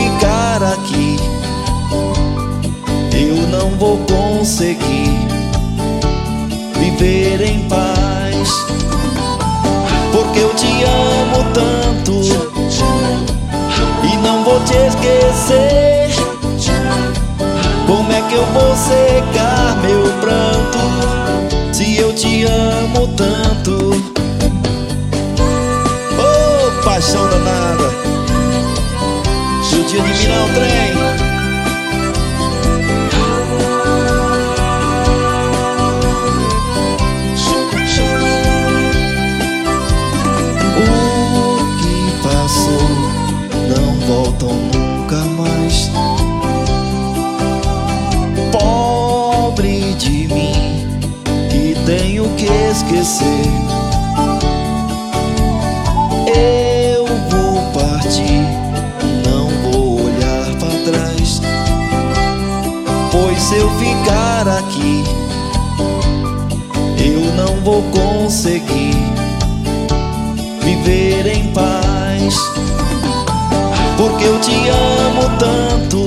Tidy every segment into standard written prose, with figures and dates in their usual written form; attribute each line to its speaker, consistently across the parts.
Speaker 1: ficar aqui, eu não vou conseguir viver em paz, porque eu te amo tanto e não vou te esquecer. Como é que eu vou secar meu pranto se eu te amo tanto? Oh, paixão danada, judia de mim não trem. O que passou não voltam nunca mais. Pobre de mim, que tenho que esquecer. Eu vou partir, não vou olhar para trás, pois se eu ficar aqui, eu não vou conseguir viver em paz, porque eu te amo tanto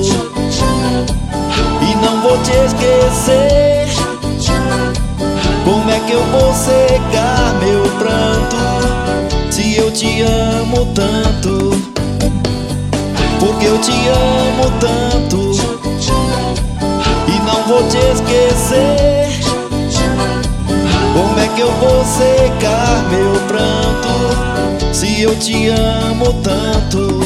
Speaker 1: e não vou te esquecer. Como é que eu vou secar meu pranto se eu te amo tanto? Porque eu te amo tanto e não vou te esquecer. Como é que eu vou secar meu pranto se eu te amo tanto?